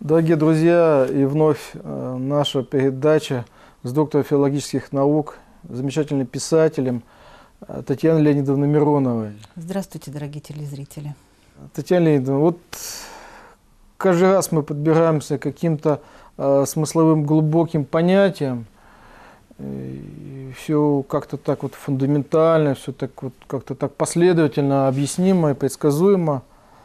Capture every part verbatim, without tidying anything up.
Дорогие друзья, и вновь э, наша передача с доктором филологических наук, замечательным писателем э, Татьяной Леонидовной Мироновой. Здравствуйте, дорогие телезрители. Татьяна Леонидовна, вот каждый раз мы подбираемся к каким-то э, смысловым глубоким понятиям, и все как-то так вот фундаментально, все так вот как-то так последовательно, объяснимо и предсказуемо.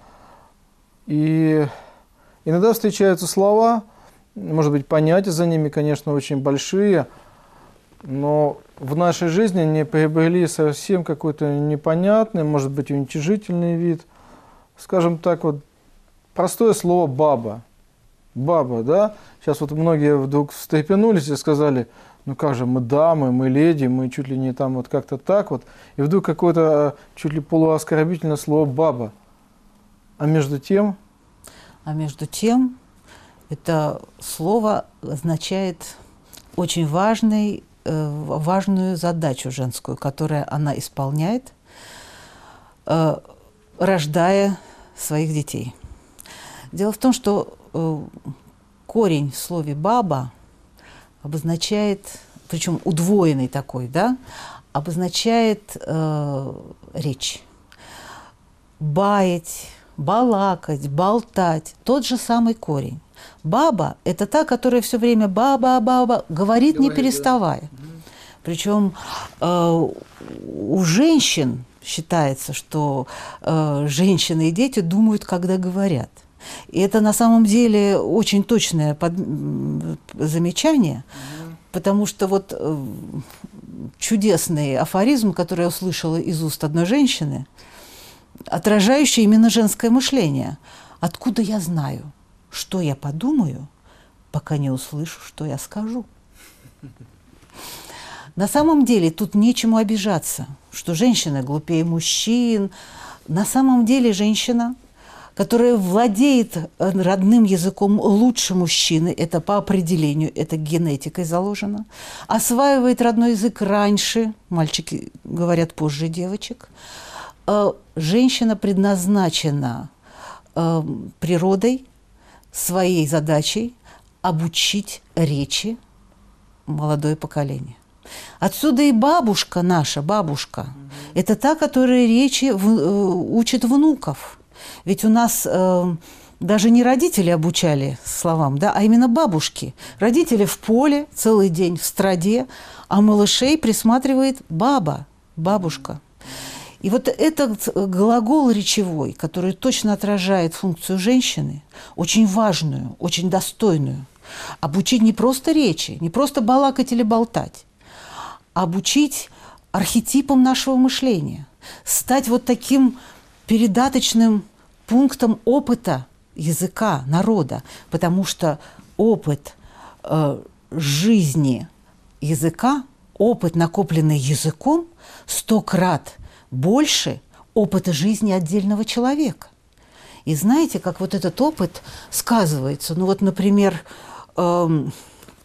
И иногда встречаются слова, может быть, понятия за ними, конечно, очень большие, но в нашей жизни они приобрели совсем какой-то непонятный, может быть, уничижительный вид. Скажем так, вот простое слово «баба». Баба, да? Сейчас вот многие вдруг встрепенулись и сказали: ну как же, мы дамы, мы леди, мы чуть ли не там вот как-то так вот. И вдруг какое-то чуть ли полуоскорбительное слово «баба». А между тем... А между тем, это слово означает очень важный, э, важную задачу женскую, которую она исполняет, э, рождая своих детей. Дело в том, что э, корень в слове «баба» обозначает, причем удвоенный такой, да, обозначает э, речь. Баять, балакать, болтать. Тот же самый корень. Баба – это та, которая все время баба-баба говорит, не переставая. Да. Причем э, у женщин считается, что э, женщины и дети думают, когда говорят. И это на самом деле очень точное под... замечание, угу. Потому что вот э, чудесный афоризм, который я услышала из уст одной женщины, отражающий именно женское мышление. Откуда я знаю, что я подумаю, пока не услышу, что я скажу? На самом деле тут нечему обижаться, что женщина глупее мужчин. На самом деле женщина, которая владеет родным языком лучше мужчины, это по определению, это генетикой заложено, осваивает родной язык раньше, мальчики говорят позже девочек. Женщина предназначена природой, своей задачей обучить речи молодое поколение. Отсюда и бабушка наша, бабушка, mm-hmm. это та, которая речи в, учит внуков. Ведь у нас э, даже не родители обучали словам, да, а именно бабушки. Родители в поле целый день, в страде, а малышей присматривает баба, бабушка. И вот этот глагол речевой, который точно отражает функцию женщины, очень важную, очень достойную, обучить не просто речи, не просто балакать или болтать, а обучить архетипам нашего мышления, стать вот таким передаточным пунктом опыта языка, народа, потому что опыт э, жизни языка, опыт, накопленный языком, сто крат больше опыта жизни отдельного человека. И знаете, как вот этот опыт сказывается? Ну вот, например, эм,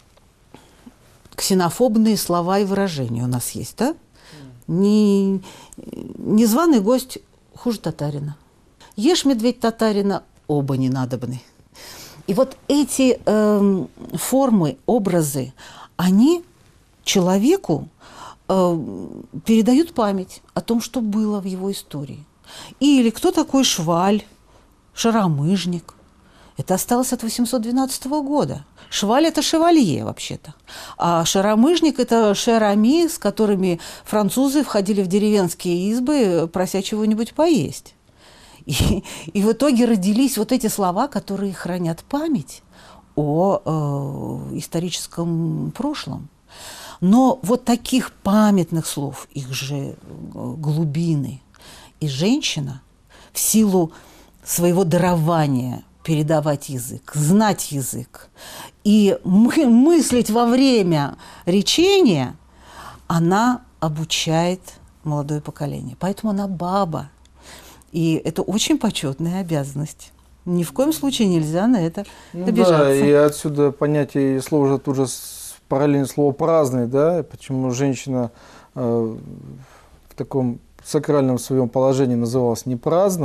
ксенофобные слова и выражения у нас есть, да? Не, незваный гость хуже татарина. Ешь, медведь, татарина, оба не надобны. И вот эти эм, формы, образы, они человеку передают память о том, что было в его истории. Или кто такой Шваль, шаромыжник. Это осталось от восемьсот двенадцатого года. Шваль – это шевалье, вообще-то. А шаромыжник – это шерами, с которыми французы входили в деревенские избы, прося чего-нибудь поесть. И, и в итоге родились вот эти слова, которые хранят память о э, историческом прошлом. Но вот таких памятных слов, их же глубины. И женщина в силу своего дарования передавать язык, знать язык и мы, мыслить во время речения, она обучает молодое поколение. Поэтому она баба. И это очень почетная обязанность. Ни в коем случае нельзя на это ну обижаться. Да, и отсюда понятие слова же тут же параллельно слово «праздный», да, почему женщина э, в таком сакральном своем положении называлась не праздная,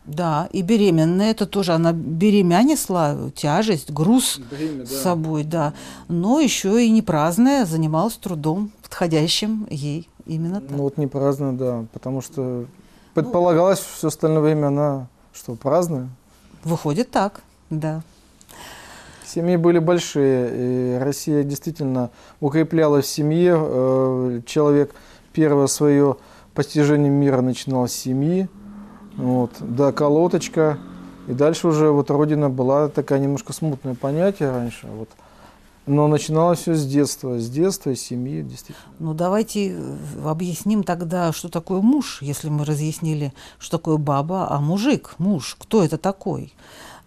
Да, и беременная, это тоже, она беременнесла, тяжесть, груз Бремя, с да. собой, да. Но еще и не праздная, занималась трудом, подходящим ей именно так. Ну вот не праздная, да, потому что предполагалось, все остальное время она что, праздная? Выходит так, да. Семьи были большие, и Россия действительно укреплялась в семье. Э, Человек первое свое постижение мира начинал с семьи, вот, да, колоточка, и дальше уже вот Родина была такая немножко смутное понятие раньше, вот. Но начиналось все с детства, с детства, из семьи, действительно. Ну, давайте объясним тогда, что такое муж, если мы разъяснили, что такое баба, а мужик, муж, кто это такой?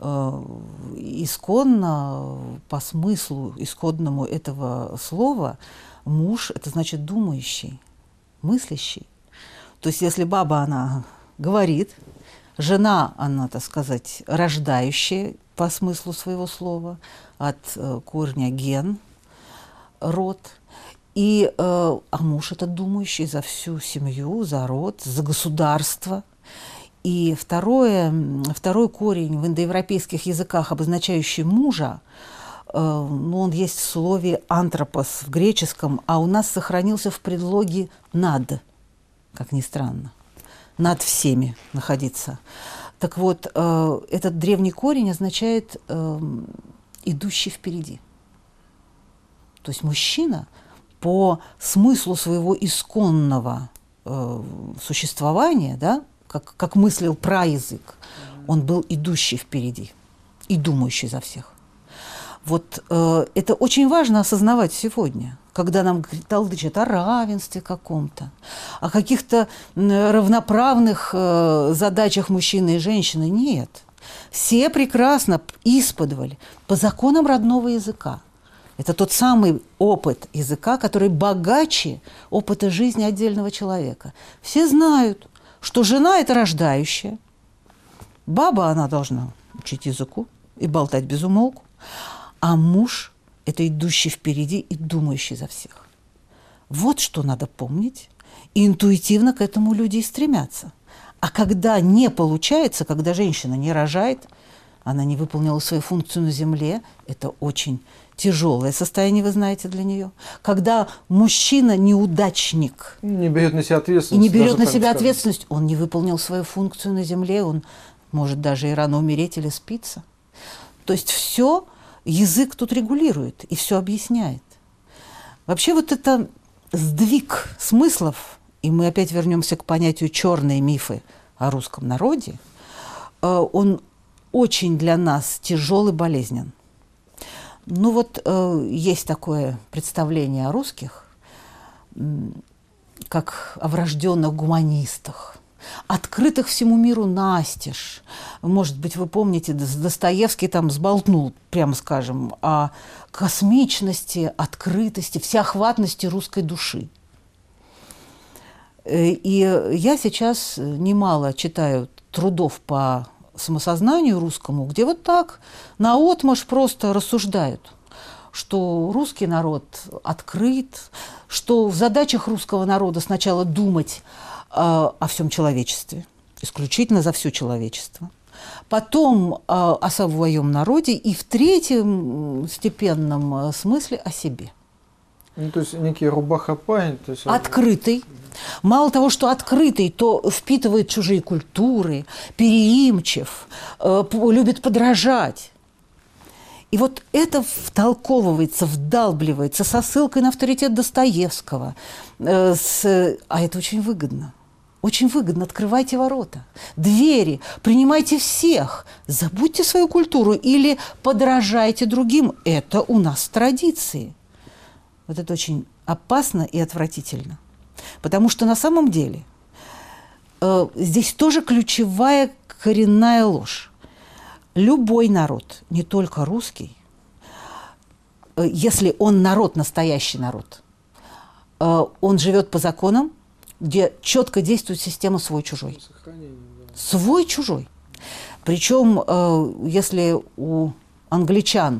Исконно, по смыслу исходному этого слова, муж – это значит думающий, мыслящий. То есть если баба, она говорит, жена, она, так сказать, рождающая по смыслу своего слова, от корня ген, род, и, а муж – это думающий за всю семью, за род, за государство. И второе, второй корень в индоевропейских языках, обозначающий мужа, э, ну, он есть в слове «антропос» в греческом, а у нас сохранился в предлоге «над», как ни странно, «над всеми» находиться. Так вот, э, этот древний корень означает э, «идущий впереди». То есть мужчина по смыслу своего исконного э, существования, да, Как, как мыслил праязык, он был идущий впереди и думающий за всех. Вот э, это очень важно осознавать сегодня, когда нам толдычат о равенстве каком-то, о каких-то равноправных э, задачах мужчины и женщины. Нет. Все прекрасно исподволь по законам родного языка. Это тот самый опыт языка, который богаче опыта жизни отдельного человека. Все знают, что жена – это рождающая, баба она должна учить языку и болтать без умолку, а муж – это идущий впереди и думающий за всех. Вот что надо помнить, и интуитивно к этому люди и стремятся. А когда не получается, когда женщина не рожает, она не выполнила свою функцию на земле, это очень тяжелое состояние, вы знаете, для нее. Когда мужчина неудачник Не берет на себя и ответственность. не берет даже на так себя скажем. ответственность, он не выполнил свою функцию на земле, он может даже и рано умереть или спиться. То есть все язык тут регулирует и все объясняет. Вообще вот это сдвиг смыслов, и мы опять вернемся к понятию «черные мифы» о русском народе, он очень для нас тяжел и болезнен. Ну вот э, есть такое представление о русских, как о врожденных гуманистах, открытых всему миру настежь. Может быть, вы помните, Достоевский там сболтнул, прямо скажем, о космичности, открытости, всеохватности русской души. И я сейчас немало читаю трудов по самосознанию русскому, где вот так наотмашь просто рассуждают, что русский народ открыт, что в задачах русского народа сначала думать э, о всем человечестве, исключительно за все человечество, потом э, о своем народе и в третьем степенном смысле о себе. Ну, то есть некий рубаха-парень. То есть... Открытый. Мало того, что открытый, то впитывает чужие культуры, переимчив, э, любит подражать. И вот это втолковывается, вдалбливается со ссылкой на авторитет Достоевского. Э, с, а это очень выгодно. Очень выгодно. Открывайте ворота, двери, принимайте всех. Забудьте свою культуру или подражайте другим. Это у нас в традиции. Вот это очень опасно и отвратительно. Потому что на самом деле э, здесь тоже ключевая коренная ложь. Любой народ, не только русский, э, если он народ, настоящий народ, э, он живет по законам, где четко действует система свой-чужой. Да. Свой-чужой. Причем, э, если у англичан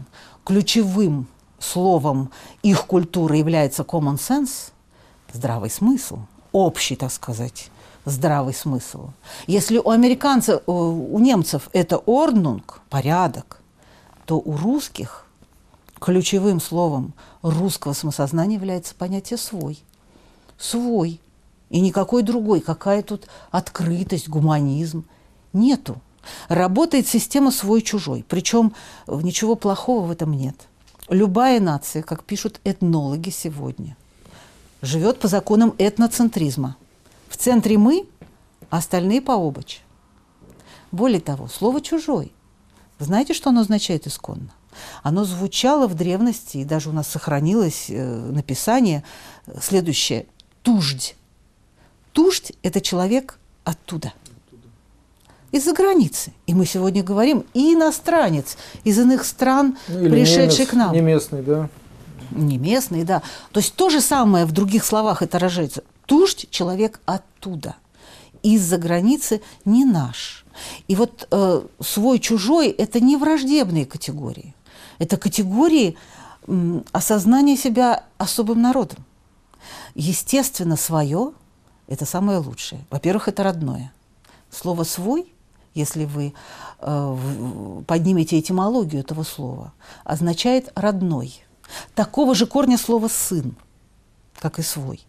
ключевым словом их культуры является common sense, здравый смысл, общий, так сказать, здравый смысл. Если у американцев, у немцев это «орднунг» – порядок, то у русских ключевым словом русского самосознания является понятие «свой». Свой. И никакой другой. Какая тут открытость, гуманизм. Нету. Работает система свой-чужой. Причем ничего плохого в этом нет. Любая нация, как пишут этнологи сегодня, живет по законам этноцентризма. В центре мы, а остальные пообочь. Более того, слово «чужой». Знаете, что оно означает исконно? Оно звучало в древности, и даже у нас сохранилось э, написание следующее – «туждь». Туждь – это человек оттуда, из-за границы. И мы сегодня говорим и иностранец из иных стран, ну, пришедший немец, к нам. Не местный, да? Не местный, да. То есть то же самое в других словах это рождается. Туждь – человек оттуда, из-за границы, не наш. И вот э, свой-чужой – это не враждебные категории. Это категории м, осознания себя особым народом. Естественно, свое – это самое лучшее. Во-первых, это родное. Слово «свой», если вы э, поднимете этимологию этого слова, означает «родной». Такого же корня слова «сын», как и «свой».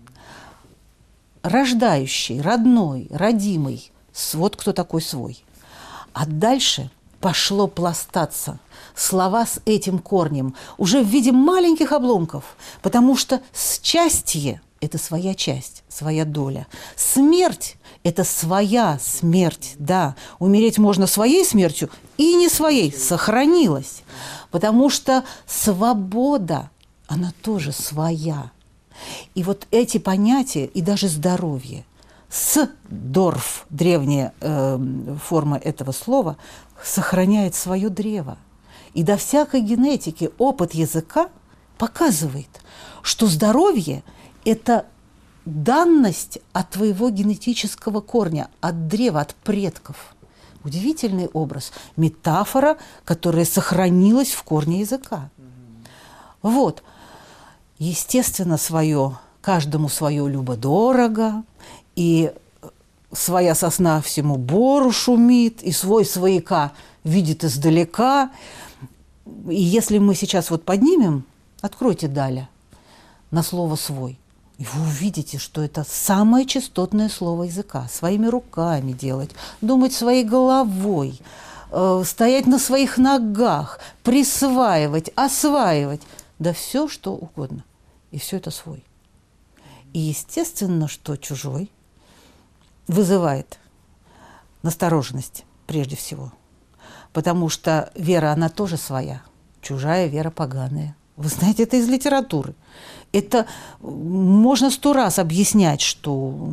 Рождающий, родной, родимый – вот кто такой свой. А дальше пошло пластаться слова с этим корнем уже в виде маленьких обломков, потому что счастье – это своя часть, своя доля. Смерть – это своя смерть, да. Умереть можно своей смертью и не своей, сохранилась. Потому что свобода, она тоже своя. И вот эти понятия, и даже здоровье, «сдорф», древняя э, форма этого слова, сохраняет свое древо. И до всякой генетики опыт языка показывает, что здоровье – это данность от твоего генетического корня, от древа, от предков. Удивительный образ, метафора, которая сохранилась в корне языка. Вот. Естественно, свое, каждому свое любо-дорого, и своя сосна всему бору шумит, и свой свояка видит издалека. И если мы сейчас вот поднимем, откройте Даля на слово «свой», и вы увидите, что это самое частотное слово языка. Своими руками делать, думать своей головой, э, стоять на своих ногах, присваивать, осваивать. Да все, что угодно. И все это свой. И естественно, что чужой вызывает настороженность прежде всего. Потому что вера, она тоже своя. Чужая вера поганая. Вы знаете, это из литературы. Это можно сто раз объяснять, что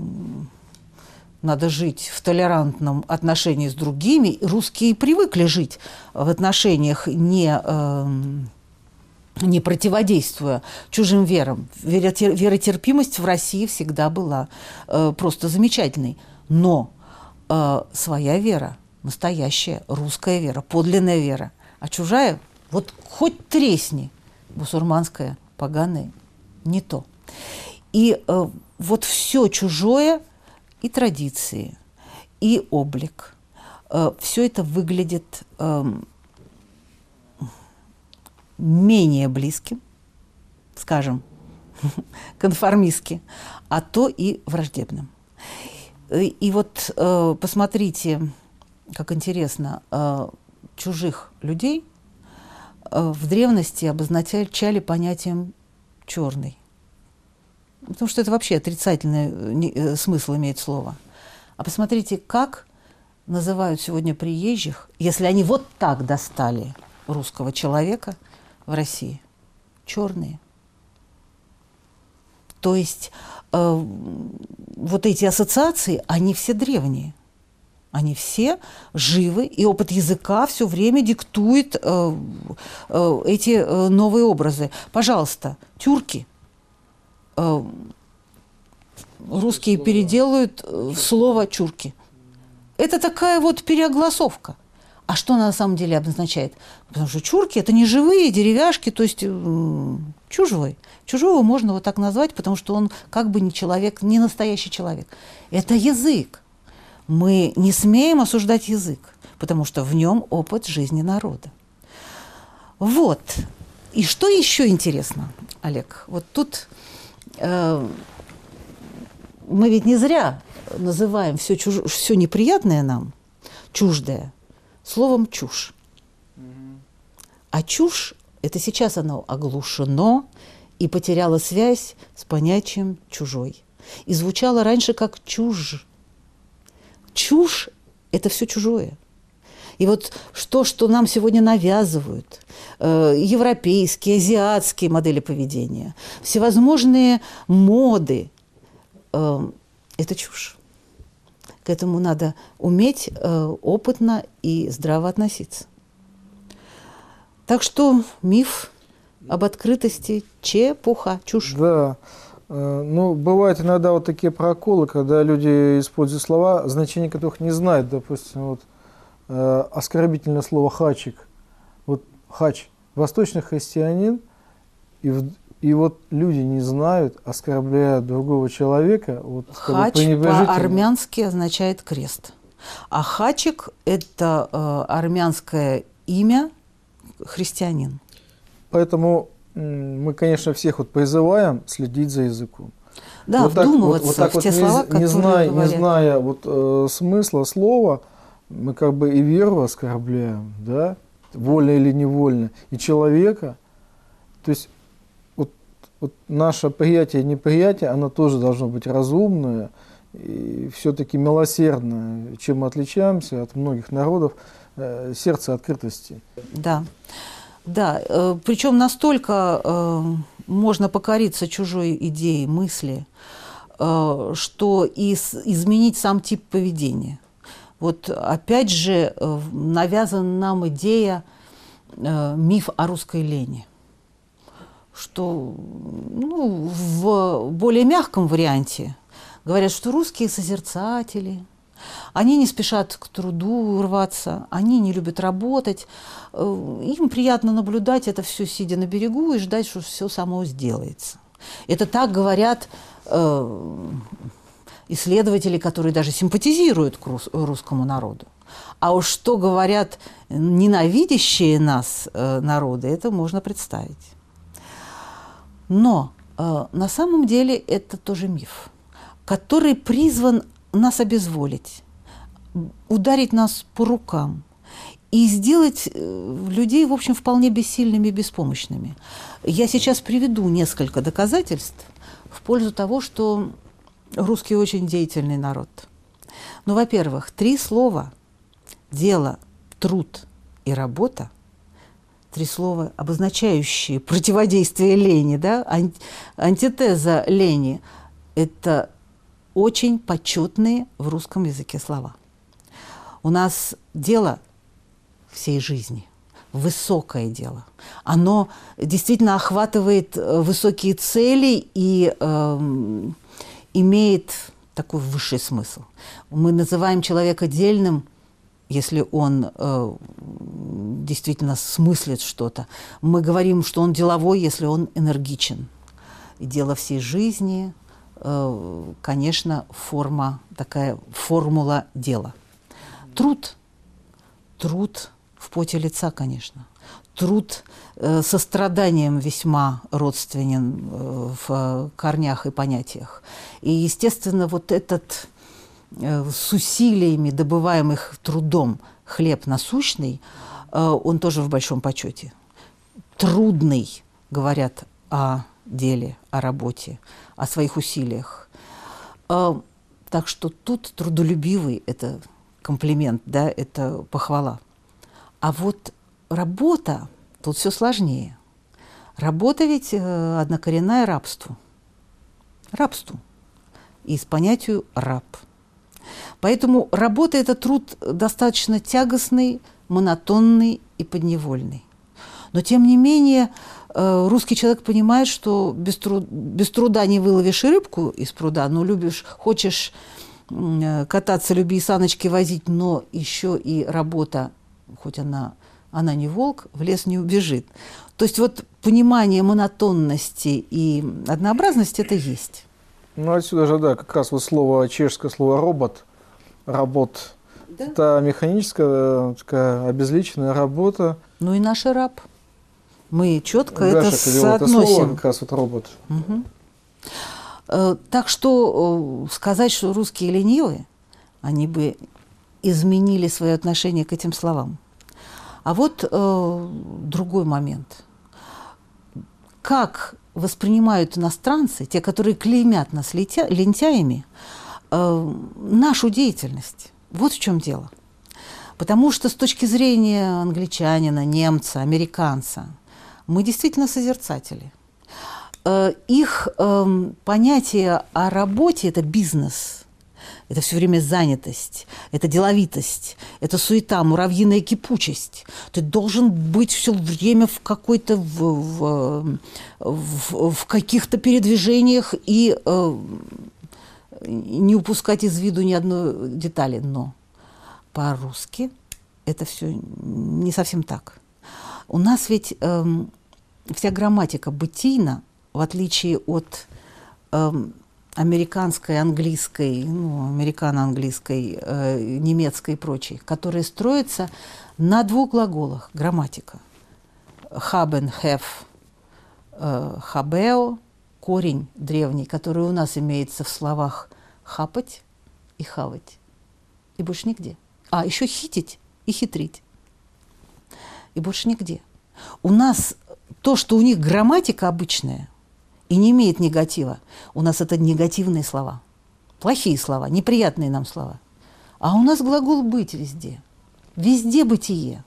надо жить в толерантном отношении с другими. Русские привыкли жить в отношениях, не, э, не противодействуя чужим верам. Веротерпимость в России всегда была э, просто замечательной. Но э, своя вера, настоящая русская вера, подлинная вера, а чужая, вот хоть тресни, бусурманская, поганая, не то. И э, вот все чужое, и традиции, и облик, э, все это выглядит э, менее близким, скажем, конформистски, а то и враждебным. И, и вот э, посмотрите, как интересно, э, чужих людей э, в древности обозначали понятием «черный». Потому что это вообще отрицательный смысл имеет слово. А посмотрите, как называют сегодня приезжих, если они вот так достали русского человека в России. Черные. То есть э, вот эти ассоциации, они все древние. Они все живы, и опыт языка все время диктует э, э, эти э, новые образы. Пожалуйста, тюрки. Э, русские переделают в слово «чурки». Это такая вот переогласовка. А что она на самом деле обозначает? Потому что чурки – это не живые деревяшки, то есть м, чужой. Чужого можно вот так назвать, потому что он как бы не человек, не настоящий человек. Это язык. Мы не смеем осуждать язык, потому что в нем опыт жизни народа. Вот. И что еще интересно, Олег? Вот тут э, мы ведь не зря называем все, чуж... все неприятное нам, чуждое, словом «чушь». Mm-hmm. А чушь – это сейчас оно оглушено и потеряло связь с понятием «чужой». И звучало раньше как «чушь». Чушь – это все чужое. И вот то, что нам сегодня навязывают, э, европейские, азиатские модели поведения, всевозможные моды, э, это чушь. К этому надо уметь э, опытно и здраво относиться. Так что миф об открытости – чепуха, чушь. Да. Ну, бывают иногда вот такие проколы, когда люди используют слова, значения которых не знают. Допустим, вот э, оскорбительное слово «хачик». Вот хач – восточный христианин, и, в, и вот люди не знают, оскорбляют другого человека. Вот, хач по-армянски означает крест. А хачик – это э, армянское имя христианин. Поэтому мы, конечно, всех вот призываем следить за языком. Да, вот вдумываться так, вот, вот так в вот те не, слова, не которые зная, говорят. Не зная вот, э, смысла слова, мы как бы и веру оскорбляем, да, вольно или невольно, и человека. То есть вот, вот наше приятие и неприятие, оно тоже должно быть разумное и все-таки милосердное. Чем мы отличаемся от многих народов, э, сердце открытости. Да. Да, э, причем настолько э, можно покориться чужой идее, мысли, э, что и с, изменить сам тип поведения. Вот опять же э, навязана нам идея, э, миф о русской лени, что ну, в более мягком варианте говорят, что русские созерцатели, они не спешат к труду рваться, они не любят работать. Им приятно наблюдать это все, сидя на берегу, и ждать, что все само сделается. Это так говорят э, исследователи, которые даже симпатизируют к рус, русскому народу. А уж что говорят ненавидящие нас э, народы, это можно представить. Но э, на самом деле это тоже миф, который призван нас обезволить, ударить нас по рукам и сделать людей, в общем, вполне бессильными и беспомощными. Я сейчас приведу несколько доказательств в пользу того, что русский очень деятельный народ. Ну, во-первых, три слова – дело, труд и работа, три слова, обозначающие противодействие лени, да, антитеза лени – это очень почетные в русском языке слова. У нас дело всей жизни, высокое дело. Оно действительно охватывает высокие цели и э, имеет такой высший смысл. Мы называем человека дельным, если он э, действительно смыслит что-то. Мы говорим, что он деловой, если он энергичен. И дело всей жизни – конечно, форма, такая формула дела. Труд. Труд в поте лица, конечно. Труд э, со страданием весьма родственен э, в корнях и понятиях. И, естественно, вот этот э, с усилиями добываемых трудом хлеб насущный, э, он тоже в большом почете. Трудный, говорят о деле, о работе, о своих усилиях. А, так что тут трудолюбивый – это комплимент, да, это похвала. А вот работа, тут все сложнее. Работа ведь э, однокоренная рабству. Рабству. Из понятию «раб». Поэтому работа – это труд достаточно тягостный, монотонный и подневольный. Но, тем не менее, русский человек понимает, что без труда, без труда не выловишь и рыбку из пруда, но любишь, хочешь кататься, люби и саночки возить, но еще и работа хоть она, она не волк, в лес не убежит. То есть вот понимание монотонности и однообразности это есть. Ну, отсюда же, да, как раз вот слово, чешское слово «робот», «работ». Да? Это механическая, такая обезличенная работа. Ну и наш раб. Мы четко Гаша, это соотносим. Это слово как раз вот робот. Угу. Так что сказать, что русские ленивые, они бы изменили свое отношение к этим словам. А вот э, другой момент. Как воспринимают иностранцы, те, которые клеймят нас лентя, лентяями, э, нашу деятельность? Вот в чем дело. Потому что с точки зрения англичанина, немца, американца, мы действительно созерцатели. Э, их э, понятие о работе – это бизнес. Это все время занятость, это деловитость, это суета, муравьиная кипучесть. Ты должен быть все время в какой-то в, в, в, в каких-то передвижениях и э, не упускать из виду ни одной детали. Но по-русски это все не совсем так. У нас ведь э, вся грамматика бытийна, в отличие от э, американской, английской, ну, американо-английской, э, немецкой и прочей, которые строятся на двух глаголах, грамматика. Haben, have, э, habeo, корень древний, который у нас имеется в словах хапать и хавать. И больше нигде. А, еще хитить и хитрить. И больше нигде. У нас то, что у них грамматика обычная, и не имеет негатива. У нас это негативные слова, плохие слова, неприятные нам слова. А у нас глагол «быть» везде. Везде бытие.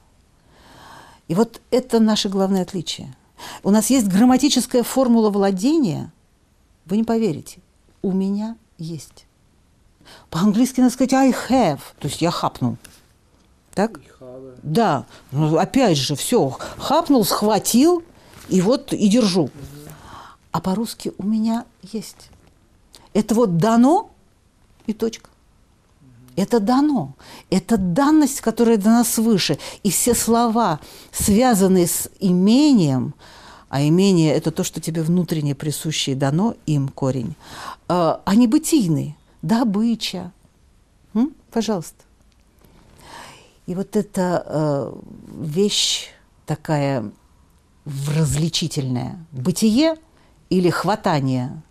И вот это наше главное отличие. У нас есть грамматическая формула владения. Вы не поверите. У меня есть. По-английски надо сказать «I have», то есть я хапнул. Так? Да. Ну, опять же, все. Хапнул, схватил, и вот и держу. А по-русски у меня есть. Это вот дано и точка. Это дано. Это данность, которая дана свыше. И все слова, связанные с имением, а имение – это то, что тебе внутренне присуще и дано, им корень, они бытийные. Добыча. М? Пожалуйста. И вот эта вещь такая различительная. Бытие – или хватание,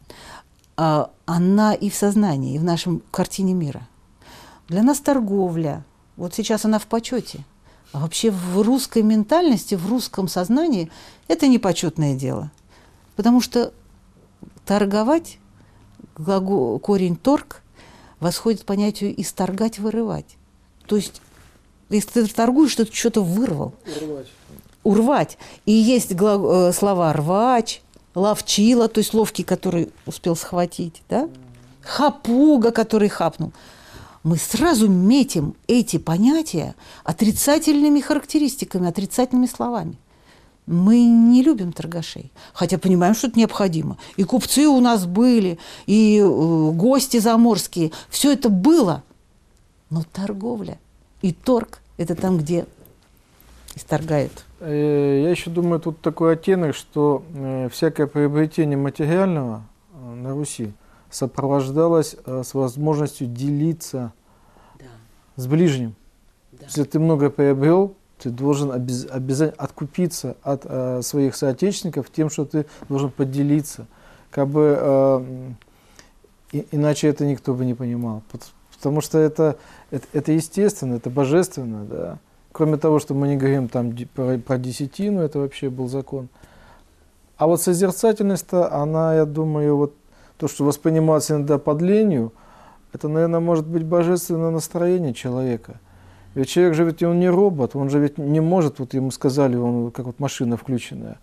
она и в сознании, и в нашем картине мира. Для нас торговля, вот сейчас она в почете. А вообще в русской ментальности, в русском сознании это не почетное дело. Потому что торговать, глагол, корень торг, восходит к понятию исторгать, вырывать. То есть, если ты торгуешь, то ты что-то вырвал. Урвать. Урвать. И есть глагол, слова рвач, ловчила, то есть ловкий, который успел схватить, да? Хапуга, который хапнул. Мы сразу метим эти понятия отрицательными характеристиками, отрицательными словами. Мы не любим торгашей, хотя понимаем, что это необходимо. И купцы у нас были, и э, гости заморские. Все это было. Но торговля и торг – это там, где исторгают. Я еще думаю, тут такой оттенок, что всякое приобретение материального на Руси сопровождалось с возможностью делиться да. с ближним. Да. Если ты много приобрел, ты должен обез, обязательно откупиться от э, своих соотечественников тем, что ты должен поделиться. Как бы, э, и, иначе это никто бы не понимал. Потому что это, это, это естественно, это божественно, да. Кроме того, что мы не говорим там про, про десятину, это вообще был закон. А вот созерцательность-то, она, я думаю, вот то, что воспринимается иногда под ленью, это, наверное, может быть божественное настроение человека. Ведь человек же ведь он не робот, он же ведь не может, вот ему сказали, он как вот машина включенная,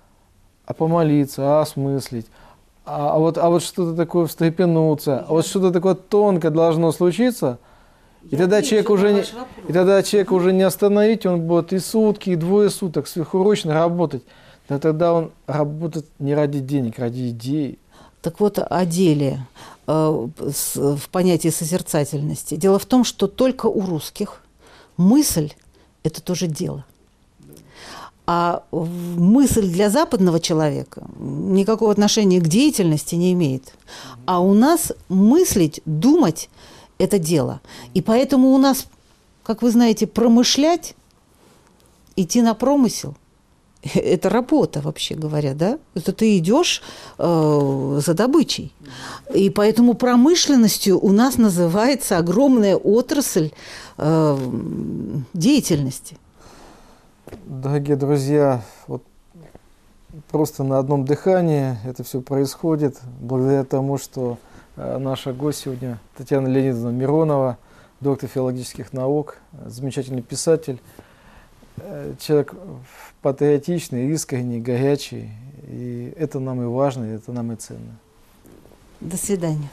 а помолиться, а осмыслить, а, а вот, а вот что-то такое встрепенуться, а вот что-то такое тонкое должно случиться. И тогда, человек уже не, и тогда человека уже не остановить, он будет и сутки, и двое суток сверхурочно работать. Но тогда он работает не ради денег, ради идеи. Так вот, о деле э, с, в понятии созерцательности. Дело в том, что только у русских мысль – это тоже дело. А мысль для западного человека никакого отношения к деятельности не имеет. А у нас мыслить, думать – это дело. И поэтому у нас, как вы знаете, промышлять, идти на промысел – это работа, вообще говоря, да? Это ты идешь э, за добычей. И поэтому промышленностью у нас называется огромная отрасль э, деятельности. Дорогие друзья, вот просто на одном дыхании это все происходит, благодаря тому, что э, наша гость сегодня Татьяна Леонидовна Миронова, доктор филологических наук, замечательный писатель, э, человек патриотичный, искренний, горячий, и это нам и важно, и это нам и ценно. До свидания.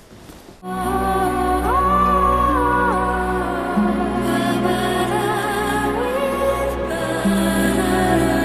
Thank you.